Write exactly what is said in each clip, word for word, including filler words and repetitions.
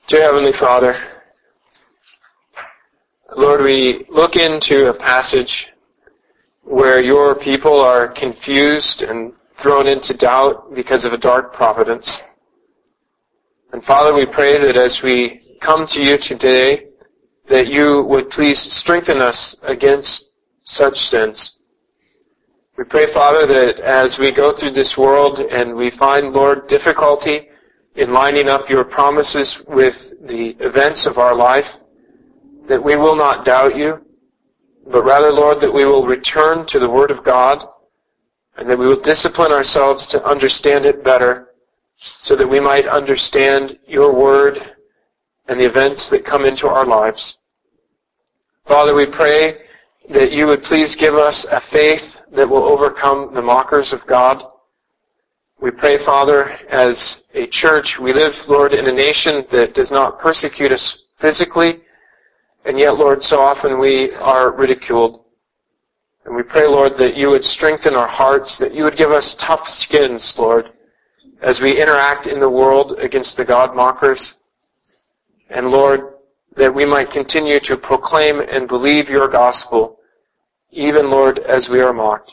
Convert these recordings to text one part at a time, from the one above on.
Dear Heavenly Father, Lord, we look into a passage where your people are confused and thrown into doubt because of a dark providence. And Father, we pray that as we come to you today, that you would please strengthen us against such sins. We pray, Father, that as we go through this world and we find, Lord, difficulty in lining up your promises with the events of our life, that we will not doubt you, but rather, Lord, that we will return to the Word of God and that we will discipline ourselves to understand it better so that we might understand your Word and the events that come into our lives. Father, we pray that you would please give us a faith that will overcome the mockers of God. We pray, Father, as a church, we live, Lord, in a nation that does not persecute us physically, and yet, Lord, so often we are ridiculed. And we pray, Lord, that you would strengthen our hearts, that you would give us tough skins, Lord, as we interact in the world against the God mockers. And, Lord, that we might continue to proclaim and believe your gospel, even, Lord, as we are mocked.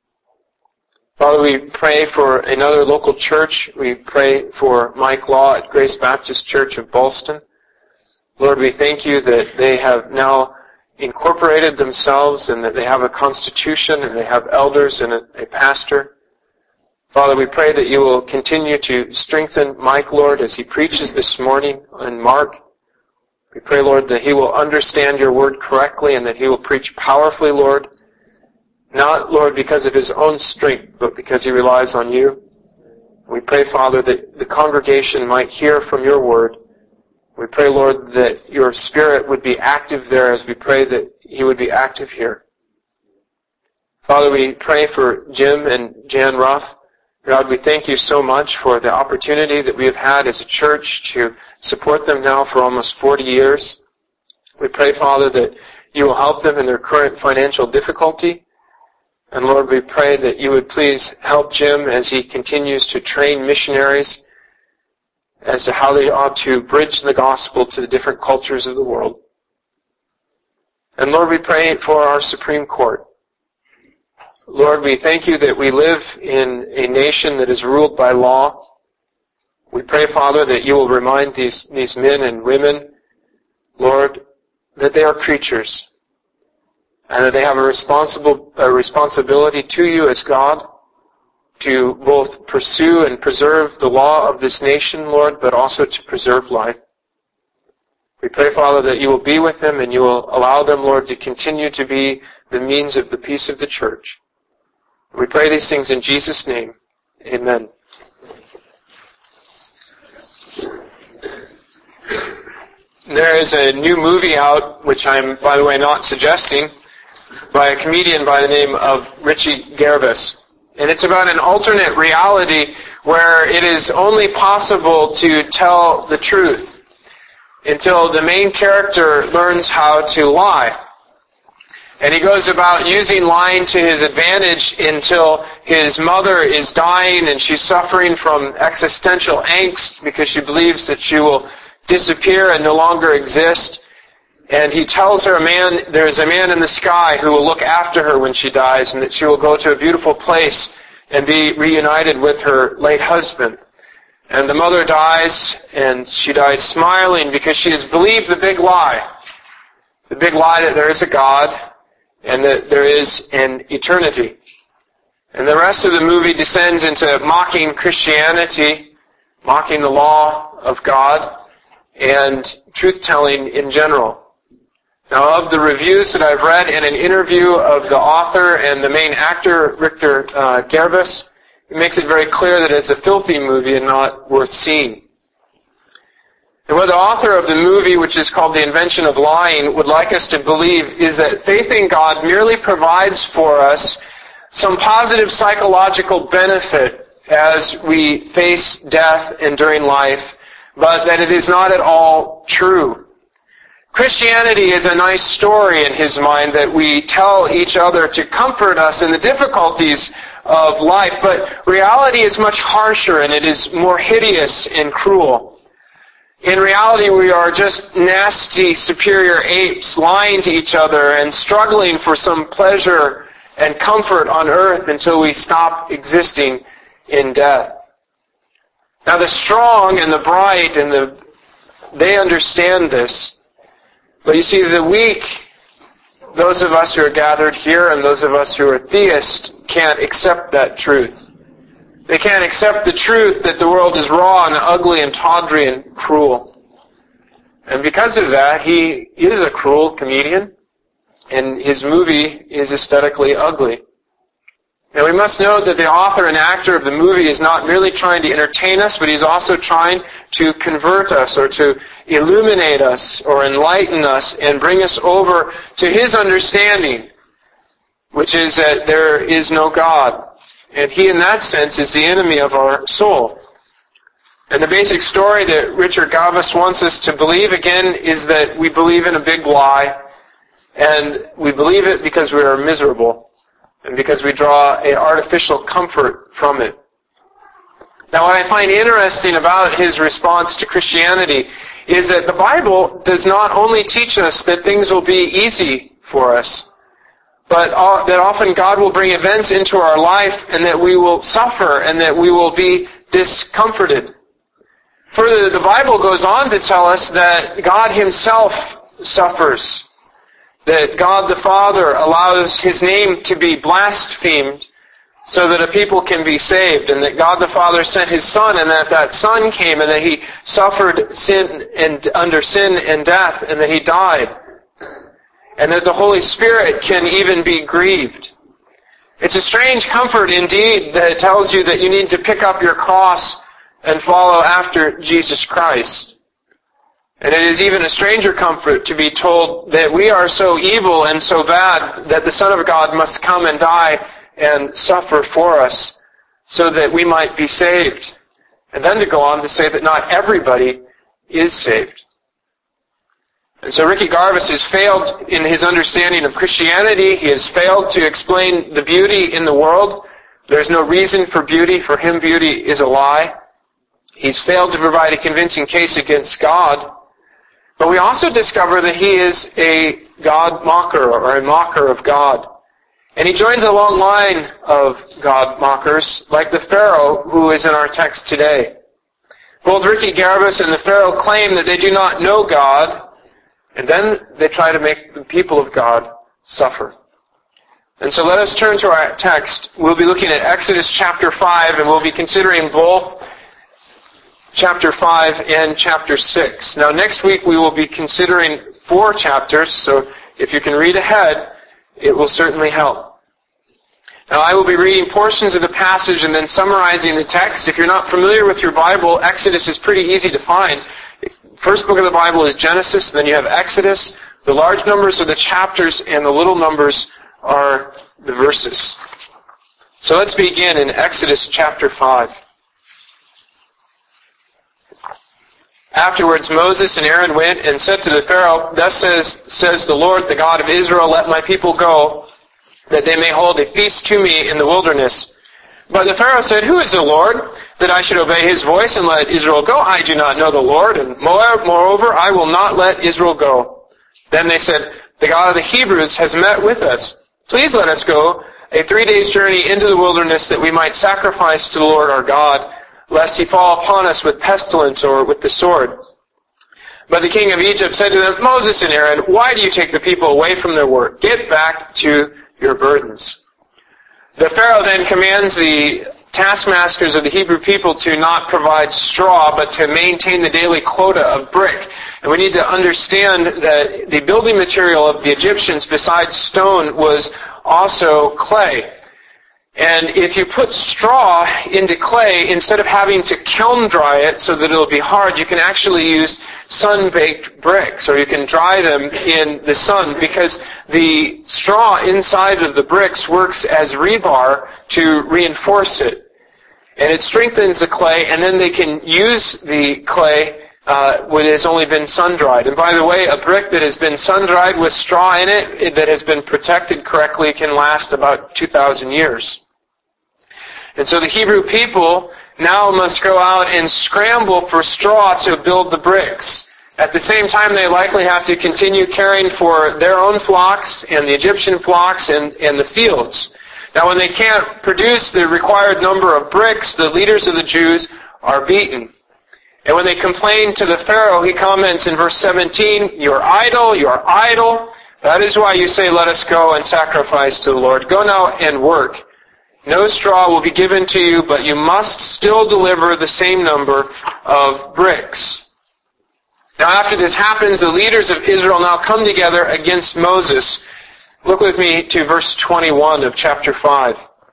Father, we pray for another local church. We pray for Mike Law at Grace Baptist Church of Ballston. Lord, we thank you that they have now incorporated themselves and that they have a constitution and they have elders and a, a pastor. Father, we pray that you will continue to strengthen Mike, Lord, as he preaches this morning in Mark. We pray, Lord, that he will understand your word correctly and that he will preach powerfully, Lord, not, Lord, because of his own strength, but because he relies on you. We pray, Father, that the congregation might hear from your word. We pray, Lord, that your Spirit would be active there as we pray that he would be active here. Father, we pray for Jim and Jan Ruff. God, we thank you so much for the opportunity that we have had as a church to support them now for almost forty years. We pray, Father, that you will help them in their current financial difficulty. And Lord, we pray that you would please help Jim as he continues to train missionaries as to how they ought to bridge the gospel to the different cultures of the world. And Lord, we pray for our Supreme Court. Lord, we thank you that we live in a nation that is ruled by law. We pray, Father, that you will remind these, these men and women, Lord, that they are creatures and that they have a responsible a responsibility to you as God to both pursue and preserve the law of this nation, Lord, but also to preserve life. We pray, Father, that you will be with them and you will allow them, Lord, to continue to be the means of the peace of the church. We pray these things in Jesus' name. Amen. There is a new movie out, which I'm, by the way, not suggesting, by a comedian by the name of Richie Gervais. And it's about an alternate reality where it is only possible to tell the truth until the main character learns how to lie. And he goes about using lying to his advantage until his mother is dying and she's suffering from existential angst because she believes that she will disappear and no longer exist. And he tells her a man, there's a man in the sky who will look after her when she dies and that she will go to a beautiful place and be reunited with her late husband. And the mother dies, and she dies smiling because she has believed the big lie. The big lie that there is a God and that there is an eternity. And the rest of the movie descends into mocking Christianity, mocking the law of God, and truth-telling in general. Now, of the reviews that I've read and an interview of the author and the main actor, Richter uh, Gervais, it makes it very clear that it's a filthy movie and not worth seeing. And what the author of the movie, which is called The Invention of Lying, would like us to believe is that faith in God merely provides for us some positive psychological benefit as we face death and during life, but that it is not at all true. Christianity is a nice story in his mind that we tell each other to comfort us in the difficulties of life, but reality is much harsher and it is more hideous and cruel. In reality, we are just nasty, superior apes lying to each other and struggling for some pleasure and comfort on earth until we stop existing in death. Now the strong and the bright and the they understand this. But you see, the weak, those of us who are gathered here and those of us who are theists, can't accept that truth. They can't accept the truth that the world is raw and ugly and tawdry and cruel. And because of that, he is a cruel comedian, and his movie is aesthetically ugly. Now we must note that the author and actor of the movie is not merely trying to entertain us, but he's also trying to convert us or to illuminate us or enlighten us and bring us over to his understanding, which is that there is no God. And he, in that sense, is the enemy of our soul. And the basic story that Richard Gavas wants us to believe, again, is that we believe in a big lie, and we believe it because we are miserable, and because we draw an artificial comfort from it. Now, what I find interesting about his response to Christianity is that the Bible does not only teach us that things will be easy for us, but that often God will bring events into our life and that we will suffer and that we will be discomforted. Further, the Bible goes on to tell us that God himself suffers, that God the Father allows his name to be blasphemed so that a people can be saved, and that God the Father sent his Son, and that that Son came, and that he suffered sin and under sin and death, and that he died. And that the Holy Spirit can even be grieved. It's a strange comfort indeed that it tells you that you need to pick up your cross and follow after Jesus Christ. And it is even a stranger comfort to be told that we are so evil and so bad that the Son of God must come and die and suffer for us so that we might be saved. And then to go on to say that not everybody is saved. And so Ricky Garvis has failed in his understanding of Christianity. He has failed to explain the beauty in the world. There's no reason for beauty. For him, beauty is a lie. He's failed to provide a convincing case against God. But we also discover that he is a God mocker or a mocker of God. And he joins a long line of God mockers, like the Pharaoh who is in our text today. Both Ricky Garvis and the Pharaoh claim that they do not know God, and then they try to make the people of God suffer. And so let us turn to our text. We'll be looking at Exodus chapter five, and we'll be considering both chapter five and chapter six. Now next week we will be considering four chapters, so if you can read ahead, it will certainly help. Now I will be reading portions of the passage and then summarizing the text. If you're not familiar with your Bible, Exodus is pretty easy to find. First book of the Bible is Genesis, then you have Exodus. The large numbers are the chapters, and the little numbers are the verses. So let's begin in Exodus chapter five. Afterwards Moses and Aaron went and said to the Pharaoh, Thus says, says the Lord, the God of Israel, let my people go, that they may hold a feast to me in the wilderness. But the Pharaoh said, Who is the Lord, that I should obey his voice and let Israel go? I do not know the Lord, and moreover, I will not let Israel go. Then they said, The God of the Hebrews has met with us. Please let us go a three days' journey into the wilderness, that we might sacrifice to the Lord our God, lest he fall upon us with pestilence or with the sword. But the king of Egypt said to them, Moses and Aaron, why do you take the people away from their work? Get back to your burdens. The Pharaoh then commands the taskmasters of the Hebrew people to not provide straw, but to maintain the daily quota of brick. And we need to understand that the building material of the Egyptians, besides stone, was also clay. And if you put straw into clay, instead of having to kiln dry it so that it'll be hard, you can actually use sun-baked bricks, or you can dry them in the sun, because the straw inside of the bricks works as rebar to reinforce it. And it strengthens the clay, and then they can use the clay uh, when it has only been sun-dried. And by the way, a brick that has been sun-dried with straw in it, that has been protected correctly, can last about two thousand years. And so the Hebrew people now must go out and scramble for straw to build the bricks. At the same time, they likely have to continue caring for their own flocks and the Egyptian flocks and, and the fields. Now, when they can't produce the required number of bricks, the leaders of the Jews are beaten. And when they complain to the Pharaoh, he comments in verse seventeen, "You're idle, you're idle. That is why you say, 'Let us go and sacrifice to the Lord.' Go now and work. No straw will be given to you, but you must still deliver the same number of bricks." Now after this happens, the leaders of Israel now come together against Moses. Look with me to verse twenty-one of chapter five.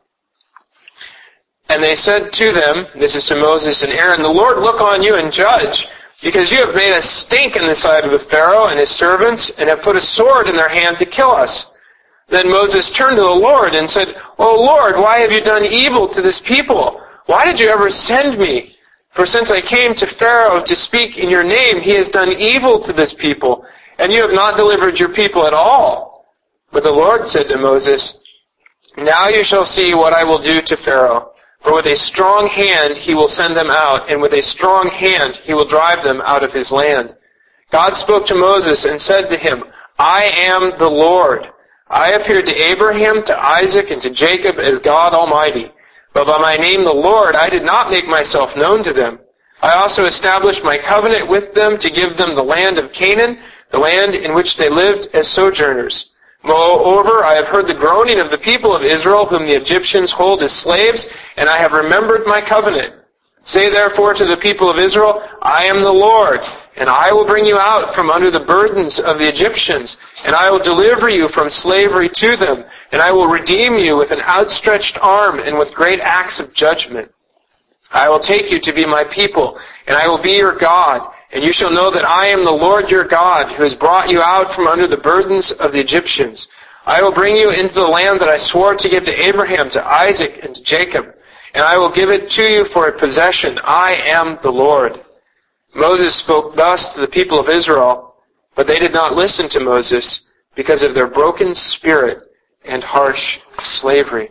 "And they said to them," this is to Moses and Aaron, "The Lord look on you and judge, because you have made us stink in the sight of the Pharaoh and his servants, and have put a sword in their hand to kill us." Then Moses turned to the Lord and said, "O Lord, why have you done evil to this people? Why did you ever send me? For since I came to Pharaoh to speak in your name, he has done evil to this people, and you have not delivered your people at all." But the Lord said to Moses, "Now you shall see what I will do to Pharaoh. For with a strong hand he will send them out, and with a strong hand he will drive them out of his land." God spoke to Moses and said to him, "I am the Lord. I appeared to Abraham, to Isaac, and to Jacob as God Almighty. But by my name the Lord I did not make myself known to them. I also established my covenant with them to give them the land of Canaan, the land in which they lived as sojourners. Moreover, I have heard the groaning of the people of Israel, whom the Egyptians hold as slaves, and I have remembered my covenant. Say therefore to the people of Israel, I am the Lord, and I will bring you out from under the burdens of the Egyptians, and I will deliver you from slavery to them, and I will redeem you with an outstretched arm and with great acts of judgment. I will take you to be my people, and I will be your God, and you shall know that I am the Lord your God, who has brought you out from under the burdens of the Egyptians. I will bring you into the land that I swore to give to Abraham, to Isaac, and to Jacob, and I will give it to you for a possession. I am the Lord." Moses spoke thus to the people of Israel, but they did not listen to Moses because of their broken spirit and harsh slavery.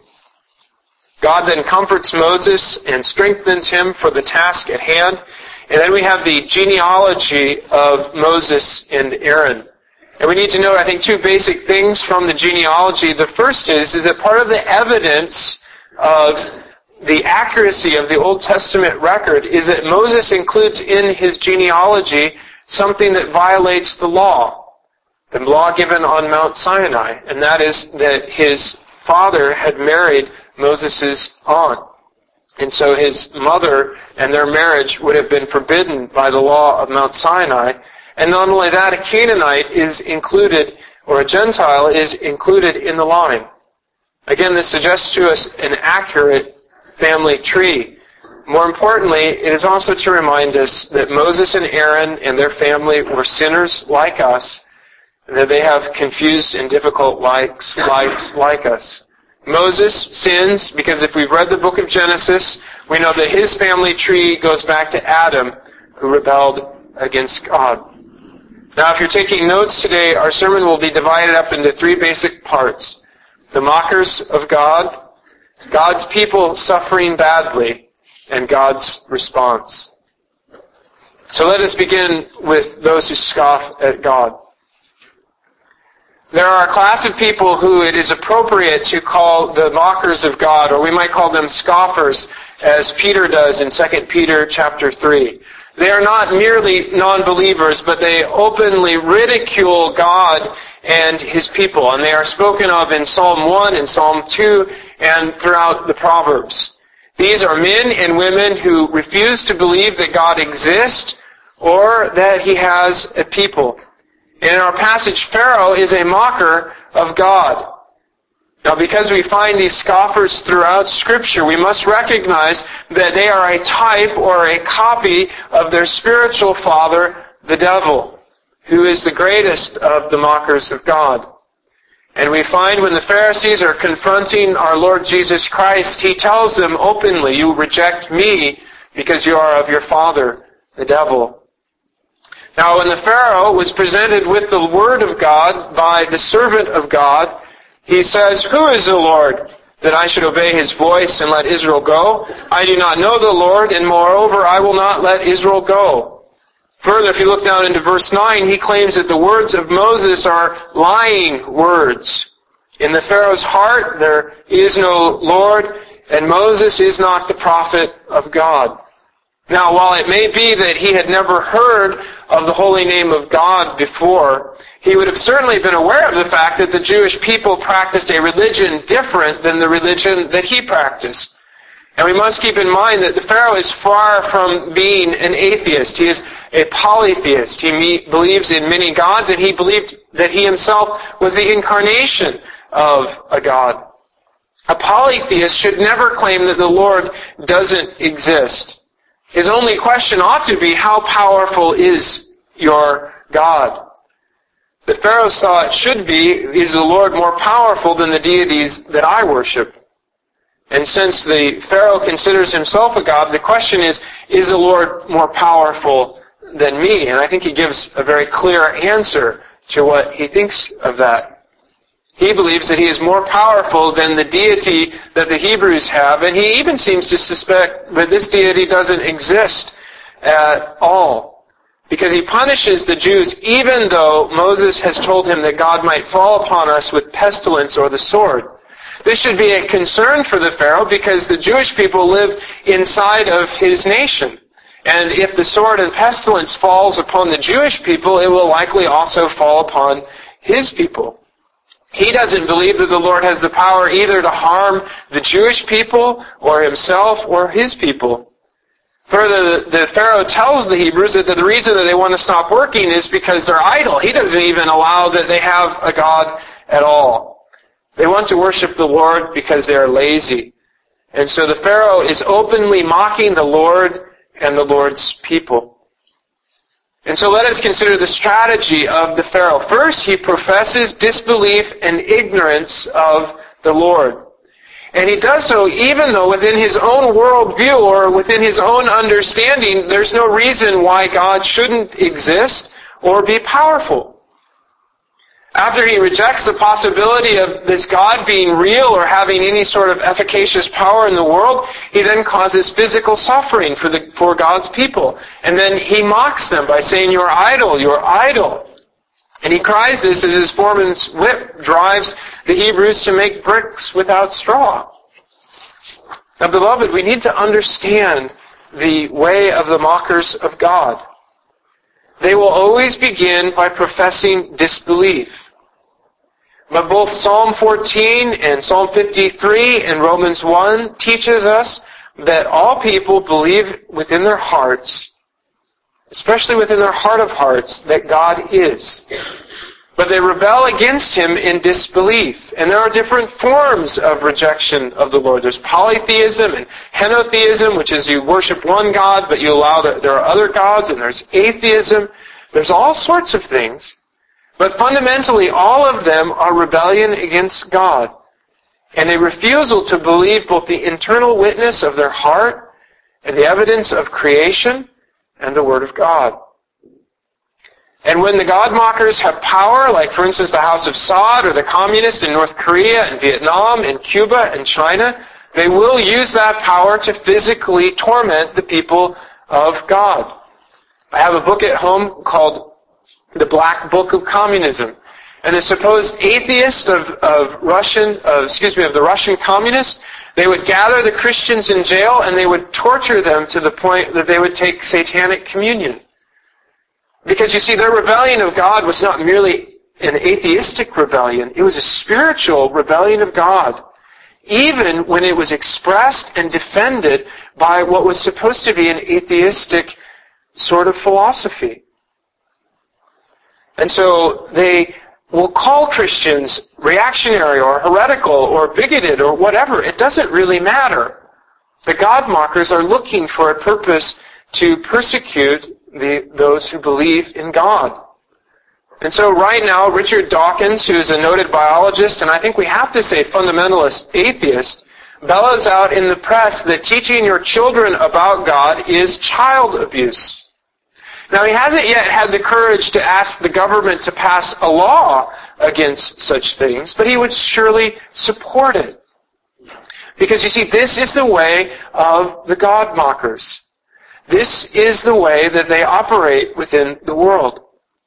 God then comforts Moses and strengthens him for the task at hand. And then we have the genealogy of Moses and Aaron. And we need to know, I think, two basic things from the genealogy. The first is, is that part of the evidence of the accuracy of the Old Testament record is that Moses includes in his genealogy something that violates the law, the law given on Mount Sinai, and that is that his father had married Moses' aunt. And so his mother and their marriage would have been forbidden by the law of Mount Sinai. And not only that, a Canaanite is included, or a Gentile is included in the line. Again, this suggests to us an accurate family tree. More importantly, it is also to remind us that Moses and Aaron and their family were sinners like us, and that they have confused and difficult lives like us. Moses sins because if we've read the book of Genesis, we know that his family tree goes back to Adam, who rebelled against God. Now, if you're taking notes today, our sermon will be divided up into three basic parts. The mockers of God, God's people suffering badly, and God's response. So let us begin with those who scoff at God. There are a class of people who it is appropriate to call the mockers of God, or we might call them scoffers, as Peter does in Second Peter chapter three. They are not merely non-believers, but they openly ridicule God and his people, and they are spoken of in Psalm one and Psalm two and throughout the Proverbs. These are men and women who refuse to believe that God exists or that he has a people. In our passage, Pharaoh is a mocker of God. Now, because we find these scoffers throughout Scripture, we must recognize that they are a type or a copy of their spiritual father, the devil, who is the greatest of the mockers of God. And we find when the Pharisees are confronting our Lord Jesus Christ, he tells them openly, "You reject me because you are of your father, the devil." Now, when the Pharaoh was presented with the word of God by the servant of God, he says, "Who is the Lord, that I should obey his voice and let Israel go? I do not know the Lord, and moreover, I will not let Israel go. Further, if you look down into verse nine, he claims that the words of Moses are lying words. In the Pharaoh's heart, there is no Lord, and Moses is not the prophet of God. Now, while it may be that he had never heard of the holy name of God before, he would have certainly been aware of the fact that the Jewish people practiced a religion different than the religion that he practiced. And we must keep in mind that the Pharaoh is far from being an atheist. He is a polytheist. He me- believes in many gods, and he believed that he himself was the incarnation of a god. A polytheist should never claim that the Lord doesn't exist. His only question ought to be, how powerful is your God? The Pharaoh's thought should be, is the Lord more powerful than the deities that I worship? And since the Pharaoh considers himself a god, the question is, is the Lord more powerful than me? And I think he gives a very clear answer to what he thinks of that. He believes that he is more powerful than the deity that the Hebrews have, and he even seems to suspect that this deity doesn't exist at all. Because he punishes the Jews even though Moses has told him that God might fall upon us with pestilence or the sword. This should be a concern for the Pharaoh because the Jewish people live inside of his nation. And if the sword and pestilence falls upon the Jewish people, it will likely also fall upon his people. He doesn't believe that the Lord has the power either to harm the Jewish people or himself or his people. Further, the, the Pharaoh tells the Hebrews that the reason that they want to stop working is because they're idle. He doesn't even allow that they have a God at all. They want to worship the Lord because they are lazy. And so the Pharaoh is openly mocking the Lord and the Lord's people. And so let us consider the strategy of the Pharaoh. First, he professes disbelief and ignorance of the Lord. And he does so even though within his own worldview or within his own understanding, there's no reason why God shouldn't exist or be powerful. After he rejects the possibility of this God being real or having any sort of efficacious power in the world, he then causes physical suffering for the for God's people. And then he mocks them by saying, "You're idle, you're idle." And he cries this as his foreman's whip drives the Hebrews to make bricks without straw. Now, beloved, we need to understand the way of the mockers of God. They will always begin by professing disbelief. But both Psalm fourteen and Psalm fifty-three and Romans one teaches us that all people believe within their hearts, especially within their heart of hearts, that God is. But they rebel against him in disbelief. And there are different forms of rejection of the Lord. There's polytheism and henotheism, which is you worship one God, but you allow that there are other gods, and there's atheism. There's all sorts of things. But fundamentally, all of them are rebellion against God. And a refusal to believe both the internal witness of their heart and the evidence of creation and the Word of God. And when the God mockers have power, like for instance the House of Saud or the communists in North Korea and Vietnam and Cuba and China, they will use that power to physically torment the people of God. I have a book at home called The Black Book of Communism. And the supposed atheist of, of Russian, uh, excuse me, of the Russian communists, they would gather the Christians in jail and they would torture them to the point that they would take satanic communion. Because you see, their rebellion of God was not merely an atheistic rebellion. It was a spiritual rebellion of God. Even when it was expressed and defended by what was supposed to be an atheistic sort of philosophy. And so they will call Christians reactionary or heretical or bigoted or whatever. It doesn't really matter. The God mockers are looking for a purpose to persecute the, those who believe in God. And so right now, Richard Dawkins, who is a noted biologist, and I think we have to say fundamentalist atheist, bellows out in the press that teaching your children about God is child abuse. Now, he hasn't yet had the courage to ask the government to pass a law against such things, but he would surely support it. Because you see, this is the way of the God mockers. This is the way that they operate within the world.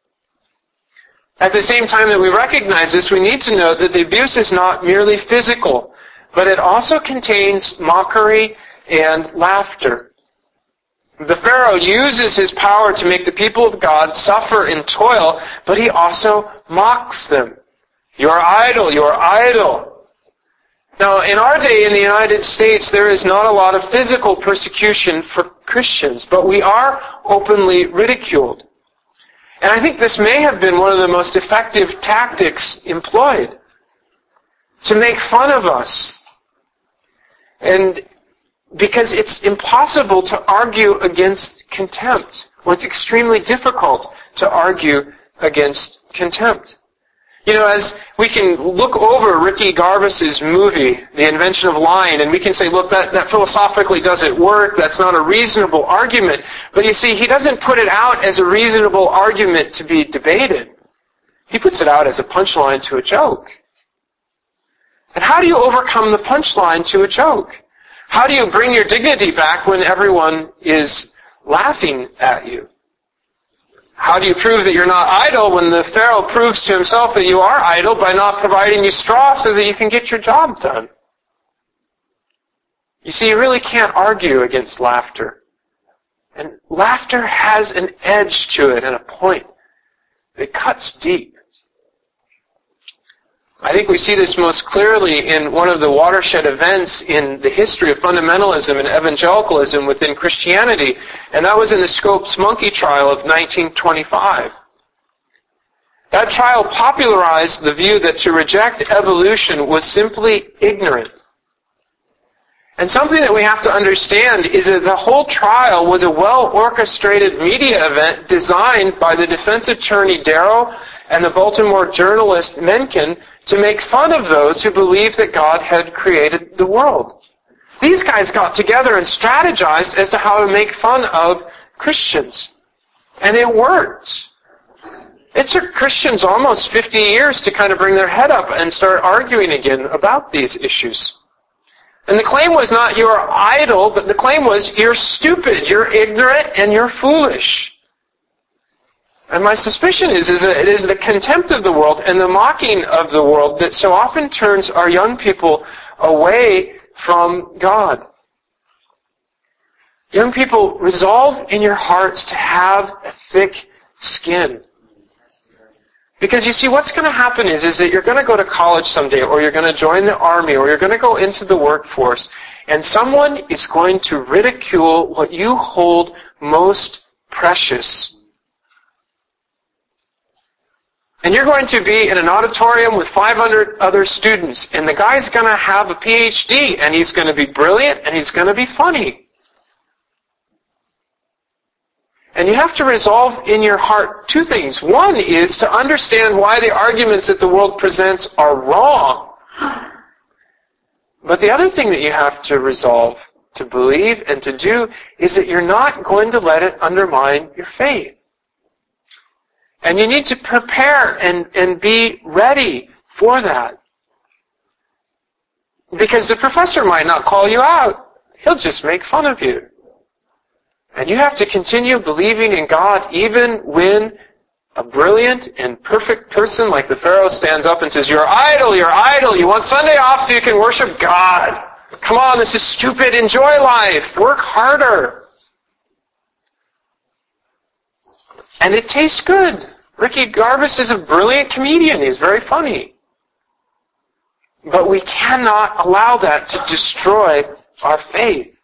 At the same time that we recognize this, we need to note that the abuse is not merely physical, but it also contains mockery and laughter. The Pharaoh uses his power to make the people of God suffer in toil, but he also mocks them. You are idle, you are idle. Now, in our day in the United States, there is not a lot of physical persecution for Christians, but we are openly ridiculed. And I think this may have been one of the most effective tactics employed, to make fun of us. And because it's impossible to argue against contempt, or it's extremely difficult to argue against contempt. You know, as we can look over Ricky Gervais's movie, The Invention of Lying, and we can say, look, that, that philosophically doesn't work, that's not a reasonable argument. But you see, he doesn't put it out as a reasonable argument to be debated. He puts it out as a punchline to a joke. And how do you overcome the punchline to a joke? How do you bring your dignity back when everyone is laughing at you? How do you prove that you're not idle when the Pharaoh proves to himself that you are idle by not providing you straw so that you can get your job done? You see, you really can't argue against laughter. And laughter has an edge to it and a point. It cuts deep. I think we see this most clearly in one of the watershed events in the history of fundamentalism and evangelicalism within Christianity, and that was in the Scopes Monkey trial of nineteen twenty-five. That trial popularized the view that to reject evolution was simply ignorant. And something that we have to understand is that the whole trial was a well-orchestrated media event designed by the defense attorney Darrow and the Baltimore journalist Mencken to make fun of those who believed that God had created the world. These guys got together and strategized as to how to make fun of Christians. And it worked. It took Christians almost fifty years to kind of bring their head up and start arguing again about these issues. And the claim was not you're idle, but the claim was you're stupid, you're ignorant, and you're foolish. And my suspicion is, is that it is the contempt of the world and the mocking of the world that so often turns our young people away from God. Young people, resolve in your hearts to have a thick skin. Because you see, what's going to happen is, is that you're going to go to college someday, or you're going to join the army, or you're going to go into the workforce, and someone is going to ridicule what you hold most precious. And you're going to be in an auditorium with five hundred other students, and the guy's going to have a P H D, and he's going to be brilliant, and he's going to be funny. And you have to resolve in your heart two things. One is to understand why the arguments that the world presents are wrong. But the other thing that you have to resolve, to believe and to do, is that you're not going to let it undermine your faith. And you need to prepare and, and be ready for that. Because the professor might not call you out. He'll just make fun of you. And you have to continue believing in God even when a brilliant and perfect person like the Pharaoh stands up and says, you're idle, you're idle, you want Sunday off so you can worship God. Come on, this is stupid, enjoy life, work harder. And it tastes good. Ricky Gervais is a brilliant comedian. He's very funny. But we cannot allow that to destroy our faith.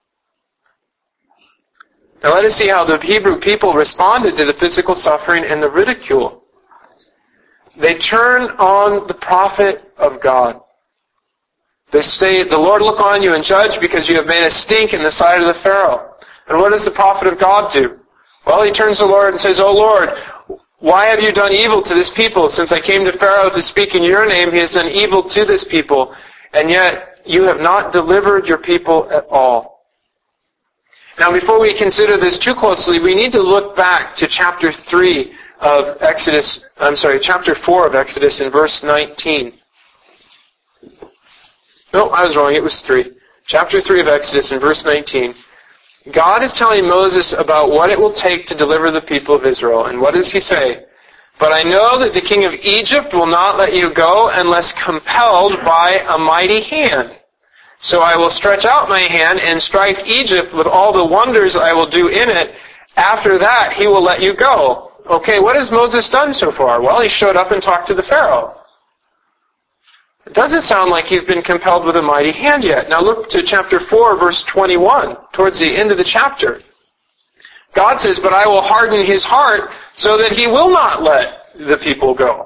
Now let us see how the Hebrew people responded to the physical suffering and the ridicule. They turn on the prophet of God. They say, the Lord look on you and judge because you have made a stink in the sight of the Pharaoh. And what does the prophet of God do? Well, he turns to the Lord and says, O Lord, why have you done evil to this people? Since I came to Pharaoh to speak in your name, he has done evil to this people, and yet you have not delivered your people at all. Now, before we consider this too closely, we need to look back to chapter three of Exodus, I'm sorry, chapter four of Exodus in verse nineteen. No, I was wrong, it was three. chapter three of Exodus in verse nineteen, God is telling Moses about what it will take to deliver the people of Israel. And what does he say? But I know that the king of Egypt will not let you go unless compelled by a mighty hand. So I will stretch out my hand and strike Egypt with all the wonders I will do in it. After that, he will let you go. Okay, what has Moses done so far? Well, he showed up and talked to the Pharaoh. It doesn't sound like he's been compelled with a mighty hand yet. Now look to chapter four, verse twenty-one, towards the end of the chapter. God says, but I will harden his heart so that he will not let the people go.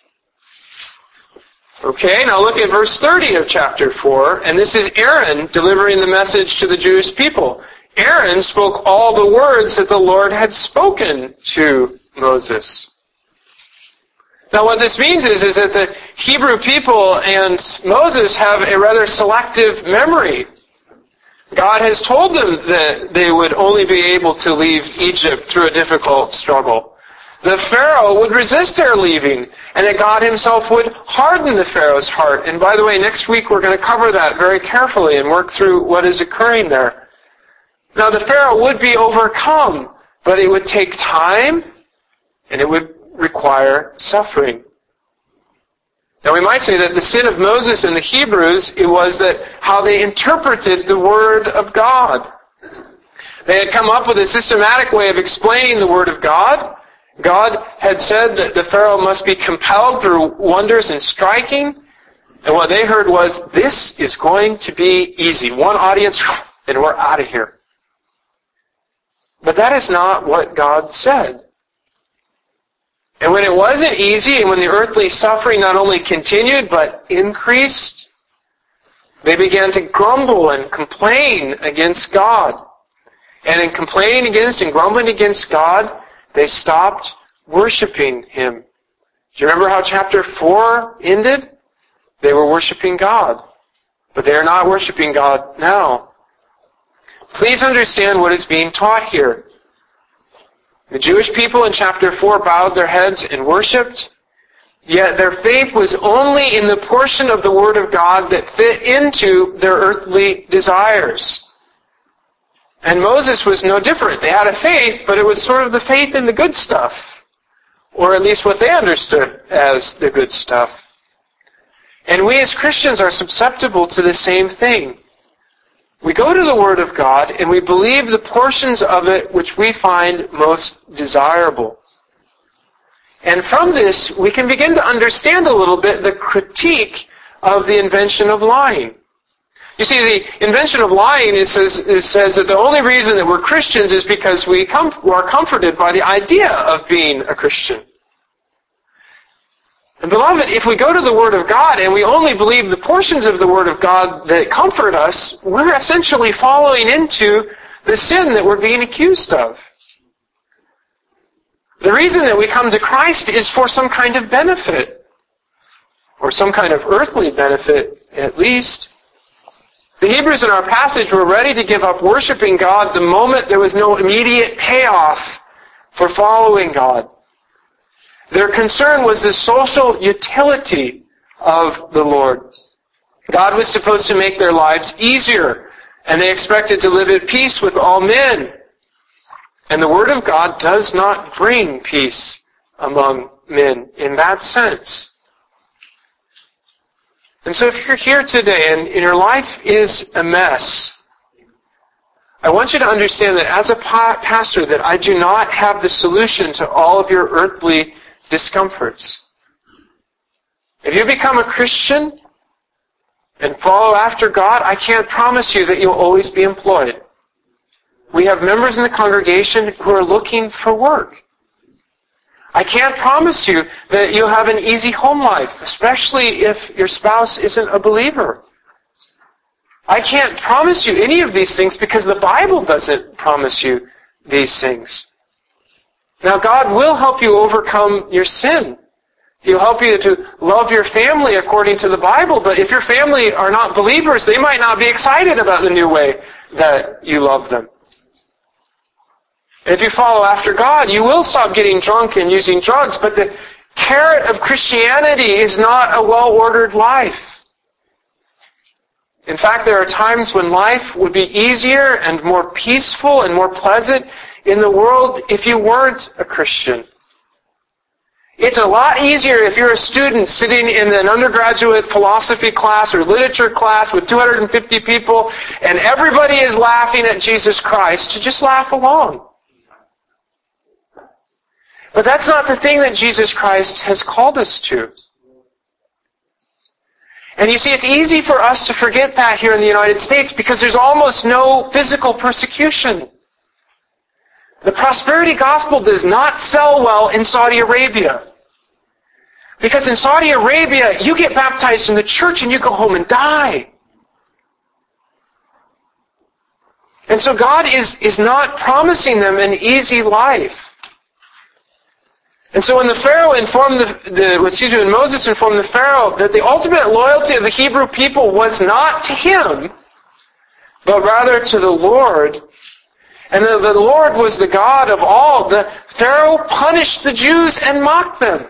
Okay, now look at verse thirty of chapter four, and this is Aaron delivering the message to the Jewish people. Aaron spoke all the words that the Lord had spoken to Moses. Now what this means is, is that the Hebrew people and Moses have a rather selective memory. God has told them that they would only be able to leave Egypt through a difficult struggle. The Pharaoh would resist their leaving, and that God himself would harden the Pharaoh's heart. And by the way, next week we're going to cover that very carefully and work through what is occurring there. Now the Pharaoh would be overcome, but it would take time, and it would require suffering. Now we might say that the sin of Moses and the Hebrews, it was that how they interpreted the Word of God. They had come up with a systematic way of explaining the Word of God. God had said that the Pharaoh must be compelled through wonders and striking. And what they heard was, this is going to be easy. One audience, and we're out of here. But that is not what God said. And when it wasn't easy, and when the earthly suffering not only continued, but increased, they began to grumble and complain against God. And in complaining against and grumbling against God, they stopped worshiping Him. Do you remember how chapter four ended? They were worshiping God. But they are not worshiping God now. Please understand what is being taught here. The Jewish people in chapter four bowed their heads and worshipped, yet their faith was only in the portion of the Word of God that fit into their earthly desires. And Moses was no different. They had a faith, but it was sort of the faith in the good stuff, or at least what they understood as the good stuff. And we as Christians are susceptible to the same thing. We go to the Word of God and we believe the portions of it which we find most desirable. And from this, we can begin to understand a little bit the critique of the invention of lying. You see, the invention of lying it says, it says that the only reason that we're Christians is because we com- are comforted by the idea of being a Christian. And beloved, if we go to the Word of God and we only believe the portions of the Word of God that comfort us, we're essentially following into the sin that we're being accused of. The reason that we come to Christ is for some kind of benefit, or some kind of earthly benefit at least. The Hebrews in our passage were ready to give up worshiping God the moment there was no immediate payoff for following God. Their concern was the social utility of the Lord. God was supposed to make their lives easier, and they expected to live at peace with all men. And the Word of God does not bring peace among men in that sense. And so if you're here today and your life is a mess, I want you to understand that as a pastor that I do not have the solution to all of your earthly discomforts. If you become a Christian and follow after God, I can't promise you that you'll always be employed. We have members in the congregation who are looking for work. I can't promise you that you'll have an easy home life, especially if your spouse isn't a believer. I can't promise you any of these things because the Bible doesn't promise you these things. Now, God will help you overcome your sin. He'll help you to love your family according to the Bible, but if your family are not believers, they might not be excited about the new way that you love them. If you follow after God, you will stop getting drunk and using drugs, but the carrot of Christianity is not a well-ordered life. In fact, there are times when life would be easier and more peaceful and more pleasant in the world if you weren't a Christian. It's a lot easier if you're a student sitting in an undergraduate philosophy class or literature class with two hundred fifty people and everybody is laughing at Jesus Christ to just laugh along. But that's not the thing that Jesus Christ has called us to. And you see, it's easy for us to forget that here in the United States because there's almost no physical persecution. The prosperity gospel does not sell well in Saudi Arabia. Because in Saudi Arabia, you get baptized in the church and you go home and die. And so God is, is not promising them an easy life. And so when the Pharaoh informed the, the excuse me, when Moses informed the Pharaoh that the ultimate loyalty of the Hebrew people was not to him, but rather to the Lord, and the, the Lord was the God of all, the Pharaoh punished the Jews and mocked them.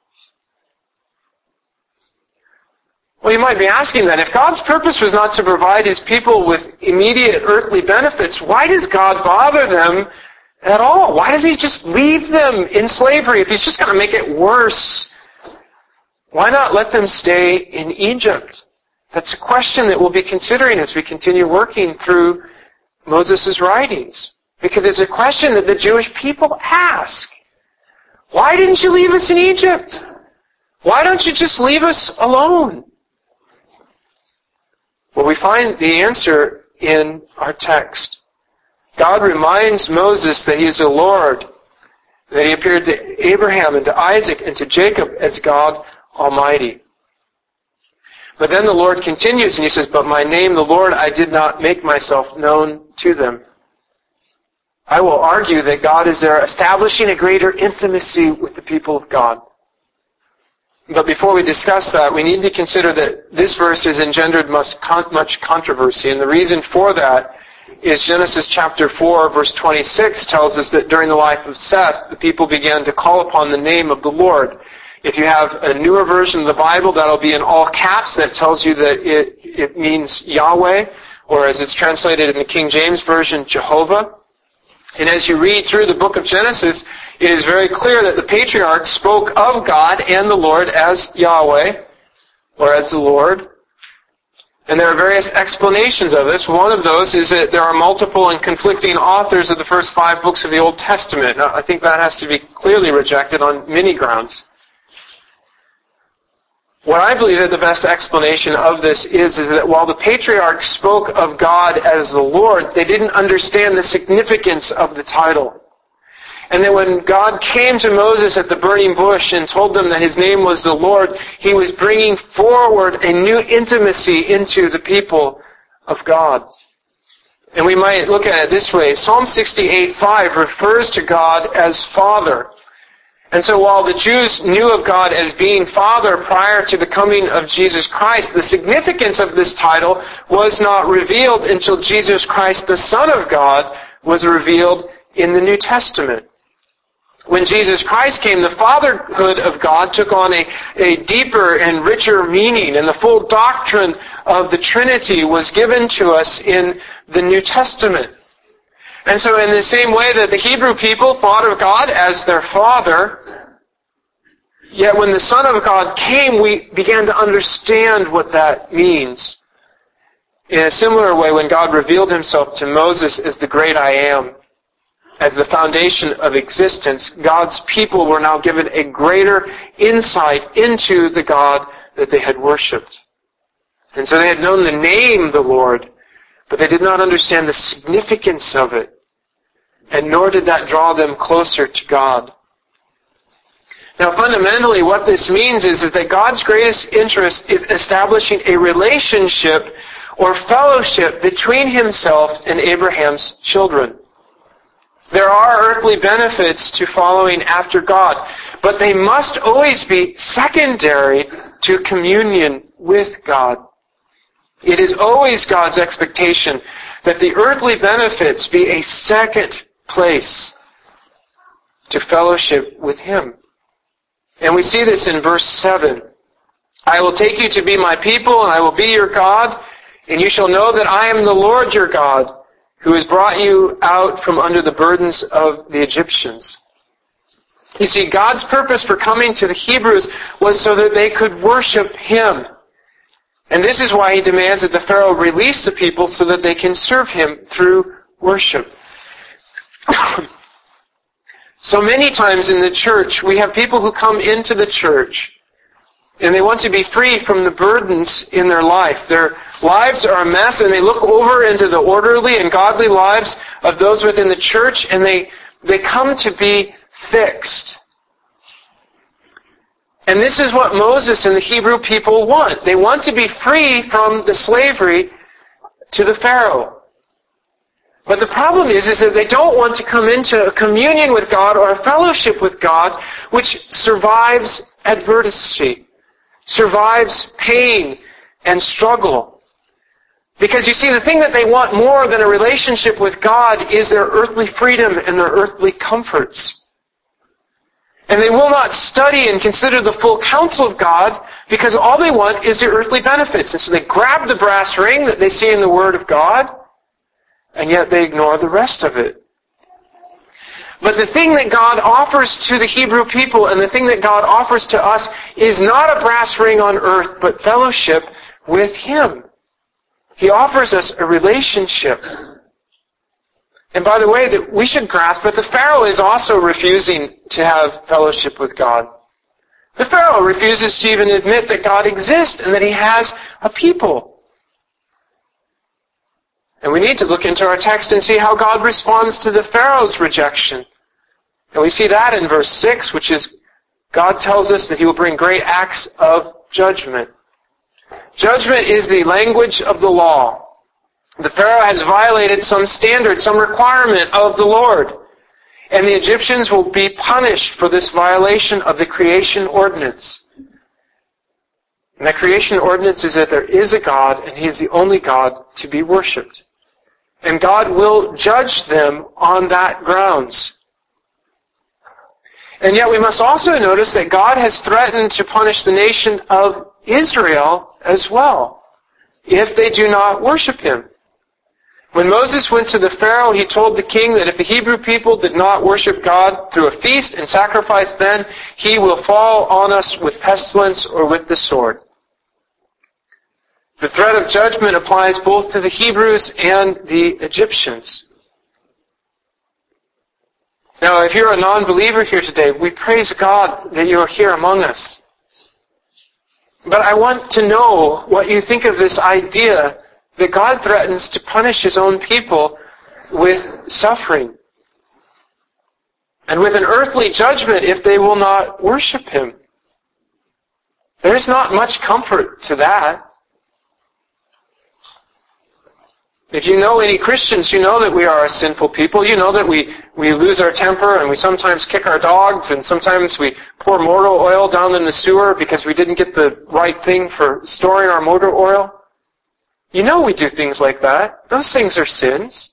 Well, you might be asking that, if God's purpose was not to provide His people with immediate earthly benefits, why does God bother them at all? Why does He just leave them in slavery if He's just going to make it worse? Why not let them stay in Egypt? That's a question that we'll be considering as we continue working through Moses' writings. Because it's a question that the Jewish people ask. Why didn't you leave us in Egypt? Why don't you just leave us alone? Well, we find the answer in our text. God reminds Moses that He is the Lord, that He appeared to Abraham and to Isaac and to Jacob as God Almighty. But then the Lord continues and He says, "But my name, the Lord, I did not make myself known to them." I will argue that God is there establishing a greater intimacy with the people of God. But before we discuss that, we need to consider that this verse has engendered much controversy. And the reason for that is Genesis chapter four, verse twenty-six tells us that during the life of Seth, the people began to call upon the name of the Lord. If you have a newer version of the Bible, that'll be in all caps. That tells you that it, it means Yahweh, or as it's translated in the King James Version, Jehovah. And as you read through the book of Genesis, it is very clear that the patriarchs spoke of God and the Lord as Yahweh, or as the Lord. And there are various explanations of this. One of those is that there are multiple and conflicting authors of the first five books of the Old Testament. Now, I think that has to be clearly rejected on many grounds. What I believe that the best explanation of this is, is that while the patriarchs spoke of God as the Lord, they didn't understand the significance of the title. And that when God came to Moses at the burning bush and told them that His name was the Lord, He was bringing forward a new intimacy into the people of God. And we might look at it this way. Psalm sixty-eight five refers to God as Father. And so while the Jews knew of God as being Father prior to the coming of Jesus Christ, the significance of this title was not revealed until Jesus Christ, the Son of God, was revealed in the New Testament. When Jesus Christ came, the fatherhood of God took on a, a deeper and richer meaning, and the full doctrine of the Trinity was given to us in the New Testament. And so in the same way that the Hebrew people thought of God as their Father, yet when the Son of God came, we began to understand what that means. In a similar way, when God revealed Himself to Moses as the great I Am, as the foundation of existence, God's people were now given a greater insight into the God that they had worshipped. And so they had known the name, the Lord, but they did not understand the significance of it. And nor did that draw them closer to God. Now fundamentally what this means is, is that God's greatest interest is establishing a relationship or fellowship between Himself and Abraham's children. There are earthly benefits to following after God, but they must always be secondary to communion with God. It is always God's expectation that the earthly benefits be a second place to fellowship with Him. And we see this in verse seven. "I will take you to be my people, and I will be your God, And you shall know that I am the Lord your God, who has brought you out from under the burdens of the Egyptians. You see, God's purpose for coming to the Hebrews was so that they could worship Him. And this is why He demands that the Pharaoh release the people so that they can serve Him through worship. So many times in the church, we have people who come into the church and they want to be free from the burdens in their life. Their lives are a mess, and they look over into the orderly and godly lives of those within the church, and they, they come to be fixed. And this is what Moses and the Hebrew people want. They want to be free from the slavery to the Pharaoh. But the problem is, is that they don't want to come into a communion with God or a fellowship with God which survives adversity, survives pain and struggle. Because you see, the thing that they want more than a relationship with God is their earthly freedom and their earthly comforts. And they will not study and consider the full counsel of God because all they want is their earthly benefits. And so they grab the brass ring that they see in the Word of God, and yet they ignore the rest of it. But the thing that God offers to the Hebrew people and the thing that God offers to us is not a brass ring on earth, but fellowship with Him. He offers us a relationship. And by the way, that we should grasp, but the Pharaoh is also refusing to have fellowship with God. The Pharaoh refuses to even admit that God exists and that He has a people. And we need to look into our text and see how God responds to the Pharaoh's rejection. And we see that in verse six, which is, God tells us that He will bring great acts of judgment. Judgment is the language of the law. The Pharaoh has violated some standard, some requirement of the Lord. And the Egyptians will be punished for this violation of the creation ordinance. And that creation ordinance is that there is a God, and He is the only God to be worshipped. And God will judge them on that grounds. And yet we must also notice that God has threatened to punish the nation of Israel as well, if they do not worship Him. When Moses went to the Pharaoh, he told the king that if the Hebrew people did not worship God through a feast and sacrifice, then He will fall on us with pestilence or with the sword. The threat of judgment applies both to the Hebrews and the Egyptians. Now, if you're a non-believer here today, we praise God that you are here among us. But I want to know what you think of this idea that God threatens to punish His own people with suffering and with an earthly judgment if they will not worship Him. There is not much comfort to that. If you know any Christians, you know that we are a sinful people. You know that we, we lose our temper and we sometimes kick our dogs and sometimes we pour motor oil down in the sewer because we didn't get the right thing for storing our motor oil. You know we do things like that. Those things are sins.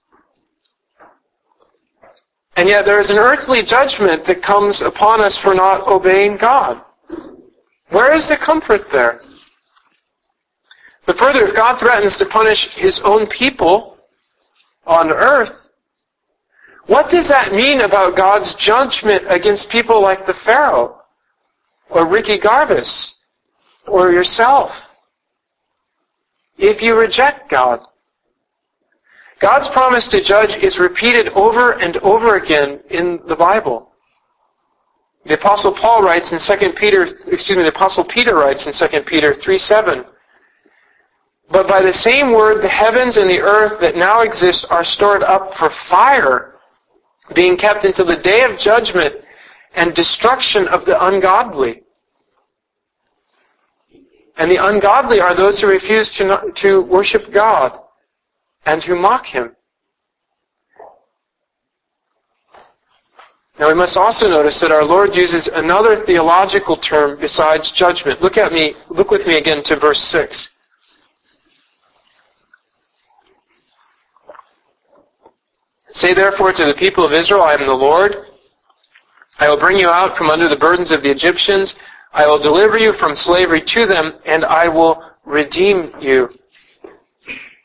And yet there is an earthly judgment that comes upon us for not obeying God. Where is the comfort there? But further, if God threatens to punish His own people on earth, what does that mean about God's judgment against people like the Pharaoh, or Ricky Garvis, or yourself? If you reject God. God's promise to judge is repeated over and over again in the Bible. The Apostle Paul writes in Second Peter, excuse me, the Apostle Peter writes in Second Peter three seven, "But by the same word the heavens and the earth that now exist are stored up for fire, being kept until the day of judgment and destruction of the ungodly." And the ungodly are those who refuse to, not, to worship God and who mock Him. Now we must also notice that our Lord uses another theological term besides judgment. Look at me, look with me again to verse six. "Say therefore to the people of Israel, I am the Lord. I will bring you out from under the burdens of the Egyptians. I will deliver you from slavery to them, and I will redeem you."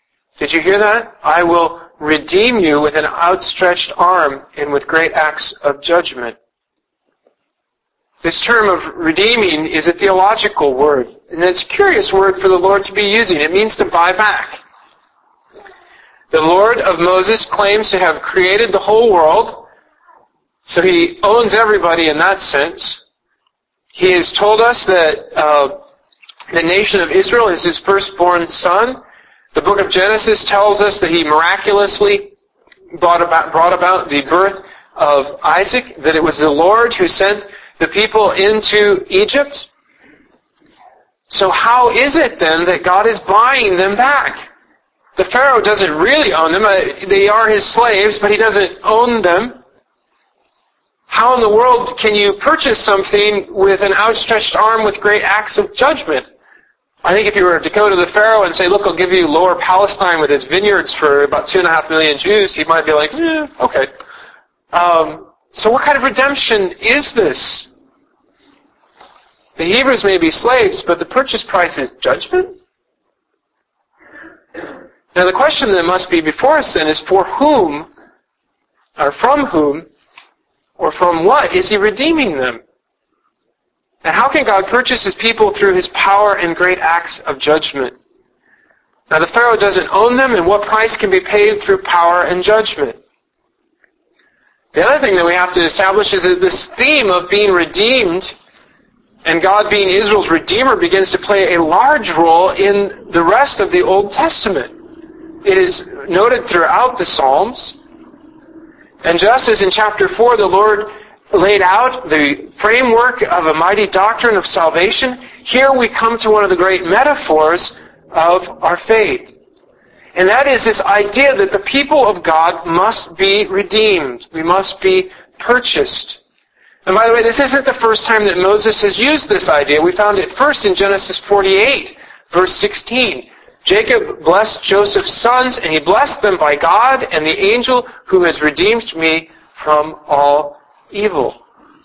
Did you hear that? I will redeem you with an outstretched arm and with great acts of judgment. This term of redeeming is a theological word, and it's a curious word for the Lord to be using. It means to buy back. The Lord of Moses claims to have created the whole world, so he owns everybody in that sense. He has told us that uh, the nation of Israel is his firstborn son. The book of Genesis tells us that he miraculously brought about, brought about the birth of Isaac, that it was the Lord who sent the people into Egypt. So how is it then that God is buying them back? The Pharaoh doesn't really own them. They are his slaves, but he doesn't own them. How in the world can you purchase something with an outstretched arm with great acts of judgment? I think if you were to go to the Pharaoh and say, look, I'll give you Lower Palestine with its vineyards for about two and a half million Jews, he might be like, eh, okay. Um, so what kind of redemption is this? The Hebrews may be slaves, but the purchase price is judgment? Now the question that must be before us then is, for whom, or from whom, or from what is he redeeming them? And how can God purchase his people through his power and great acts of judgment? Now the Pharaoh doesn't own them, and what price can be paid through power and judgment? The other thing that we have to establish is that this theme of being redeemed and God being Israel's Redeemer begins to play a large role in the rest of the Old Testament. It is noted throughout the Psalms. And just as in chapter four the Lord laid out the framework of a mighty doctrine of salvation, here we come to one of the great metaphors of our faith. And that is this idea that the people of God must be redeemed. We must be purchased. And by the way, this isn't the first time that Moses has used this idea. We found it first in Genesis forty-eight, verse sixteen. Jacob blessed Joseph's sons, and he blessed them by God and the angel who has redeemed me from all evil.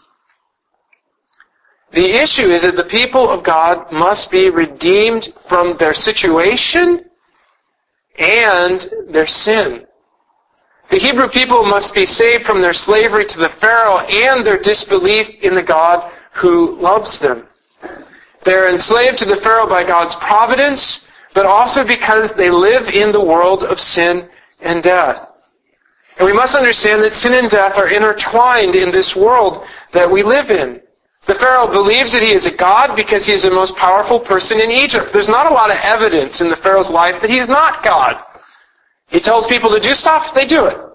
The issue is that the people of God must be redeemed from their situation and their sin. The Hebrew people must be saved from their slavery to the Pharaoh and their disbelief in the God who loves them. They're enslaved to the Pharaoh by God's providence, but also because they live in the world of sin and death. And we must understand that sin and death are intertwined in this world that we live in. The Pharaoh believes that he is a god because he is the most powerful person in Egypt. There's not a lot of evidence in the Pharaoh's life that he's not God. He tells people to do stuff, they do it.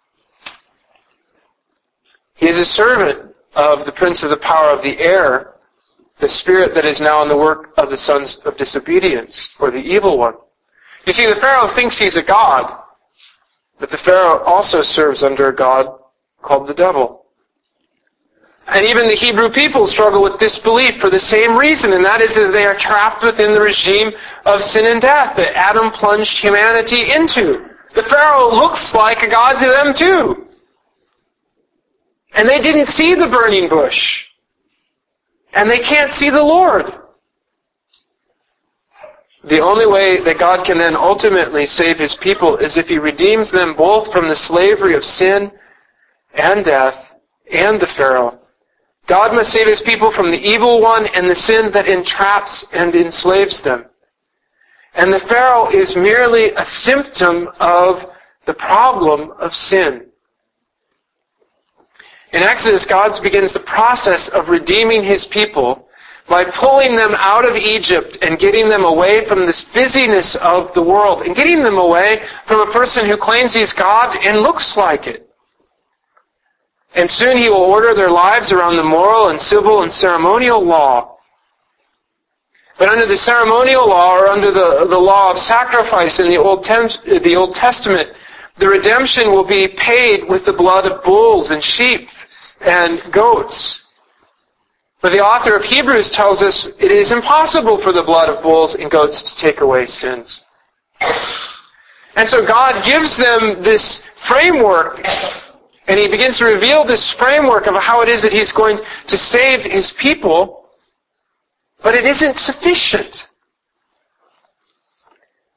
He is a servant of the prince of the power of the air, the spirit that is now in the work of the sons of disobedience, or the evil one. You see, the Pharaoh thinks he's a god, but the Pharaoh also serves under a god called the devil. And even the Hebrew people struggle with disbelief for the same reason, and that is that they are trapped within the regime of sin and death that Adam plunged humanity into. The Pharaoh looks like a god to them too. And they didn't see the burning bush. And they can't see the Lord. The only way that God can then ultimately save his people is if he redeems them both from the slavery of sin and death and the Pharaoh. God must save his people from the evil one and the sin that entraps and enslaves them. And the Pharaoh is merely a symptom of the problem of sin. In Exodus, God begins the process of redeeming his people by pulling them out of Egypt and getting them away from this busyness of the world and getting them away from a person who claims he's God and looks like it. And soon he will order their lives around the moral and civil and ceremonial law. But under the ceremonial law, or under the, the law of sacrifice in the Old, Tem- the Old Testament, the redemption will be paid with the blood of bulls and sheep and goats. But the author of Hebrews tells us it is impossible for the blood of bulls and goats to take away sins. And so God gives them this framework, and he begins to reveal this framework of how it is that he's going to save his people, but it isn't sufficient.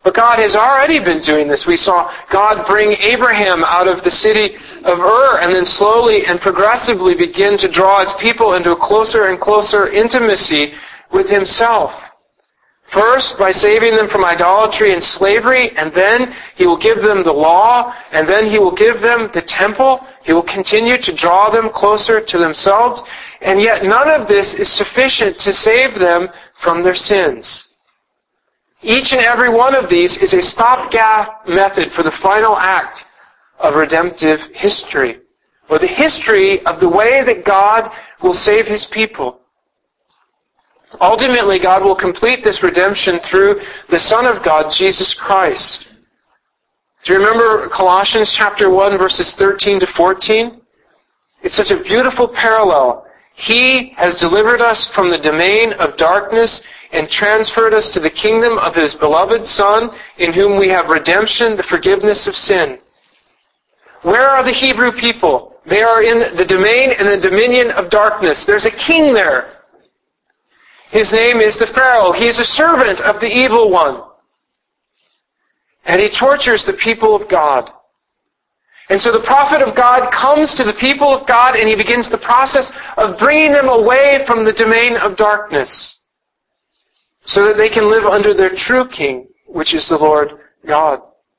But God has already been doing this. We saw God bring Abraham out of the city of Ur and then slowly and progressively begin to draw his people into a closer and closer intimacy with himself. First, by saving them from idolatry and slavery, and then he will give them the law, and then he will give them the temple. He will continue to draw them closer to themselves, and yet none of this is sufficient to save them from their sins. Each and every one of these is a stopgap method for the final act of redemptive history, or the history of the way that God will save his people. Ultimately, God will complete this redemption through the Son of God, Jesus Christ. Do you remember Colossians chapter one, verses thirteen to fourteen? It's such a beautiful parallel. He has delivered us from the domain of darkness and transferred us to the kingdom of his beloved Son, in whom we have redemption, the forgiveness of sin. Where are the Hebrew people? They are in the domain and the dominion of darkness. There's a king there. His name is the Pharaoh. He is a servant of the evil one. And he tortures the people of God. And so the prophet of God comes to the people of God and he begins the process of bringing them away from the domain of darkness so that they can live under their true king, which is the Lord God.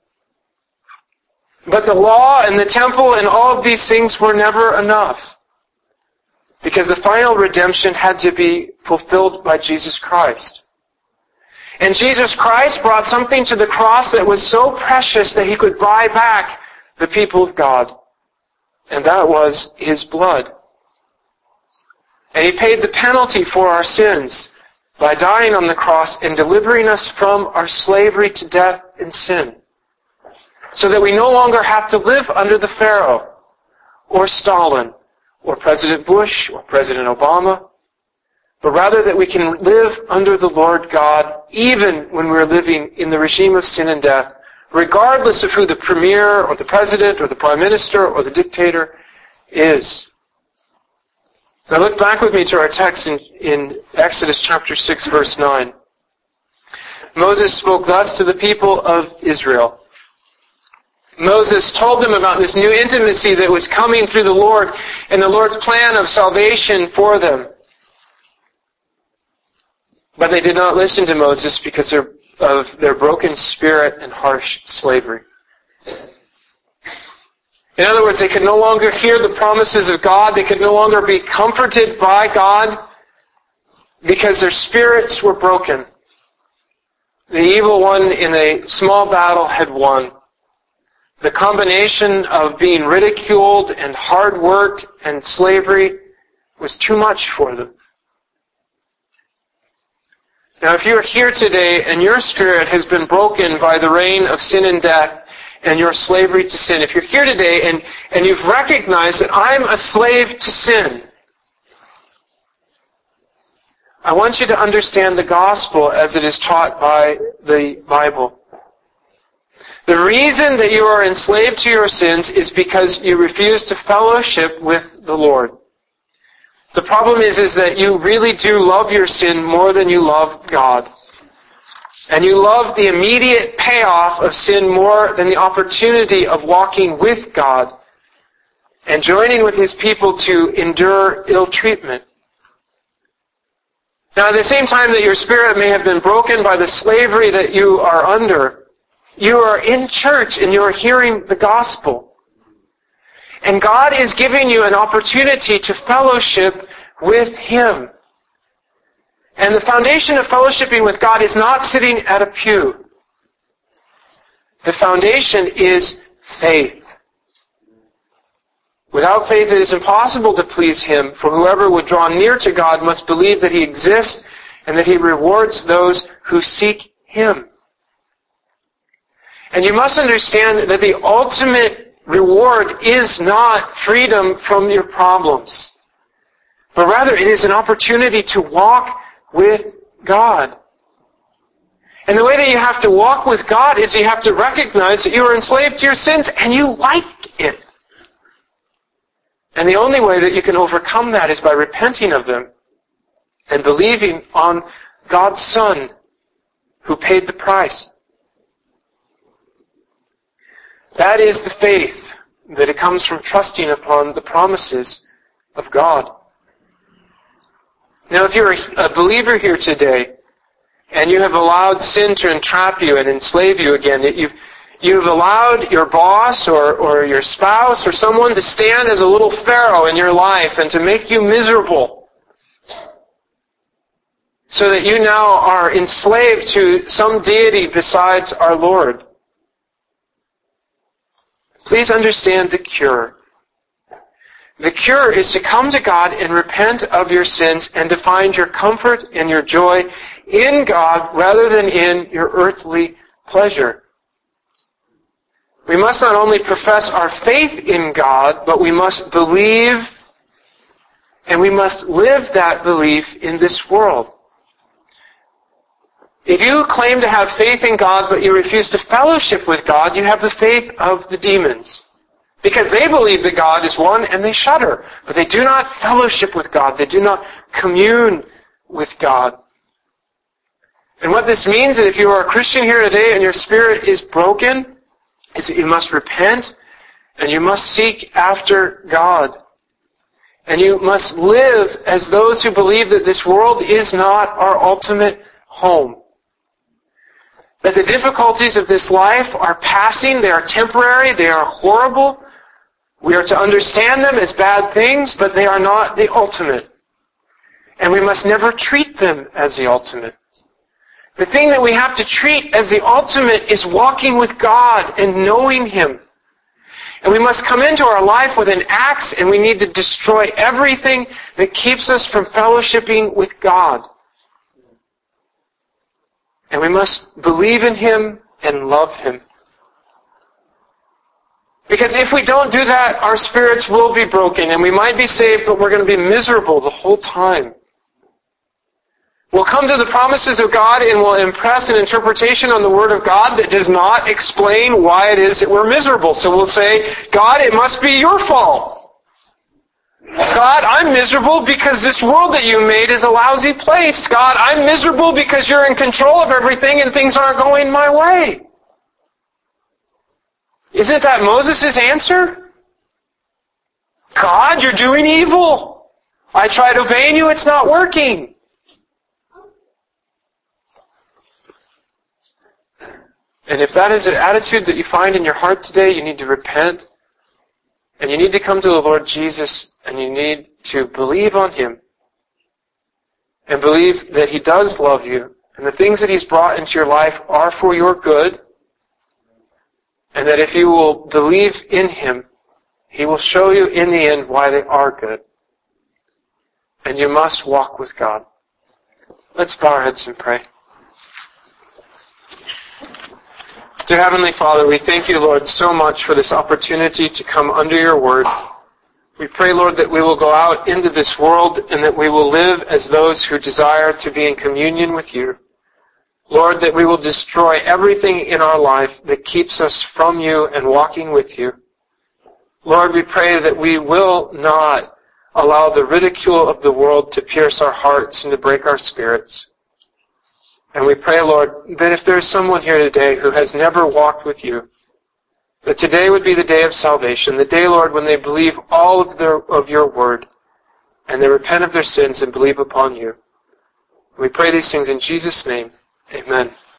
But the law and the temple and all of these things were never enough, because the final redemption had to be fulfilled by Jesus Christ. And Jesus Christ brought something to the cross that was so precious that he could buy back the people of God. And that was his blood. And he paid the penalty for our sins by dying on the cross and delivering us from our slavery to death and sin, so that we no longer have to live under the Pharaoh or Stalin or President Bush or President Obama, but rather that we can live under the Lord God even when we're living in the regime of sin and death, regardless of who the premier or the president or the prime minister or the dictator is. Now look back with me to our text in, in Exodus chapter six, verse nine. Moses spoke thus to the people of Israel. Moses told them about this new intimacy that was coming through the Lord and the Lord's plan of salvation for them. But they did not listen to Moses because of their broken spirit and harsh slavery. In other words, they could no longer hear the promises of God. They could no longer be comforted by God because their spirits were broken. The evil one in a small battle had won. The combination of being ridiculed and hard work and slavery was too much for them. Now, if you're here today and your spirit has been broken by the reign of sin and death and your slavery to sin, if you're here today and, and you've recognized that I'm a slave to sin, I want you to understand the gospel as it is taught by the Bible. The reason that you are enslaved to your sins is because you refuse to fellowship with the Lord. The problem is, is that you really do love your sin more than you love God. And you love the immediate payoff of sin more than the opportunity of walking with God and joining with his people to endure ill treatment. Now, at the same time that your spirit may have been broken by the slavery that you are under, you are in church and you are hearing the gospel. And God is giving you an opportunity to fellowship with him. And the foundation of fellowshipping with God is not sitting at a pew. The foundation is faith. Without faith it is impossible to please him, for whoever would draw near to God must believe that he exists and that he rewards those who seek him. And you must understand that the ultimate reward is not freedom from your problems, but rather it is an opportunity to walk with God. And the way that you have to walk with God is you have to recognize that you are enslaved to your sins and you like it. And the only way that you can overcome that is by repenting of them and believing on God's Son who paid the price. That is the faith, that it comes from trusting upon the promises of God. Now, if you're a believer here today, and you have allowed sin to entrap you and enslave you again, that you've, you've allowed your boss or, or your spouse or someone to stand as a little Pharaoh in your life and to make you miserable, so that you now are enslaved to some deity besides our Lord. Please understand the cure. The cure is to come to God and repent of your sins and to find your comfort and your joy in God rather than in your earthly pleasure. We must not only profess our faith in God, but we must believe and we must live that belief in this world. If you claim to have faith in God, but you refuse to fellowship with God, you have the faith of the demons. Because they believe that God is one and they shudder. But they do not fellowship with God. They do not commune with God. And what this means is if you are a Christian here today and your spirit is broken, is that you must repent and you must seek after God. And you must live as those who believe that this world is not our ultimate home. That the difficulties of this life are passing, they are temporary, they are horrible. We are to understand them as bad things, but they are not the ultimate. And we must never treat them as the ultimate. The thing that we have to treat as the ultimate is walking with God and knowing Him. And we must come into our life with an axe, and we need to destroy everything that keeps us from fellowshipping with God. And we must believe in Him and love Him. Because if we don't do that, our spirits will be broken, and we might be saved, but we're going to be miserable the whole time. We'll come to the promises of God and we'll impress an interpretation on the Word of God that does not explain why it is that we're miserable. So we'll say, God, it must be your fault. God, I'm miserable because this world that you made is a lousy place. God, I'm miserable because you're in control of everything and things aren't going my way. Isn't that Moses' answer? God, you're doing evil. I tried obeying you, it's not working. And if that is an attitude that you find in your heart today, you need to repent. And you need to come to the Lord Jesus and you need to believe on Him. And believe that He does love you. And the things that He's brought into your life are for your good. And that if you will believe in Him, He will show you in the end why they are good. And you must walk with God. Let's bow our heads and pray. Dear Heavenly Father, we thank you, Lord, so much for this opportunity to come under your word. We pray, Lord, that we will go out into this world and that we will live as those who desire to be in communion with you. Lord, that we will destroy everything in our life that keeps us from you and walking with you. Lord, we pray that we will not allow the ridicule of the world to pierce our hearts and to break our spirits. And we pray, Lord, that if there is someone here today who has never walked with you, that today would be the day of salvation, the day, Lord, when they believe all of, their, of your word, and they repent of their sins and believe upon you. We pray these things in Jesus' name. Amen.